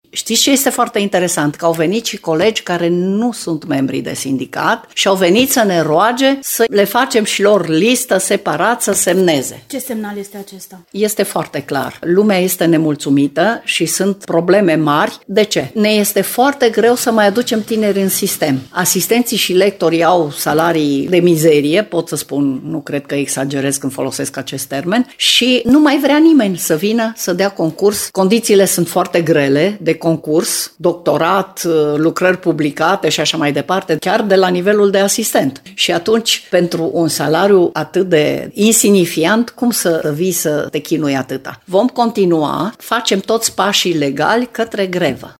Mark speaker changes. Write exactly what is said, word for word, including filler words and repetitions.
Speaker 1: Știți ce este foarte interesant? Că au venit și colegi care nu sunt membri de sindicat și au venit să ne roage să le facem și lor listă separat să semneze.
Speaker 2: Ce semnal este acesta?
Speaker 1: Este foarte clar. Lumea este nemulțumită și sunt probleme mari. De ce? Ne este foarte greu să mai aducem tineri în sistem. Asistenții și lectorii au salarii de mizerie, pot să spun, nu cred că exagerez când folosesc acest termen, și nu mai vrea nimeni să vină să dea concurs. Condițiile sunt foarte grele de concurs, doctorat, lucrări publicate și așa mai departe, chiar de la nivelul de asistent. Și atunci, pentru un salariu atât de insignifiant, cum să vii să te chinui atâta? Vom continua, facem toți pașii legali către grevă.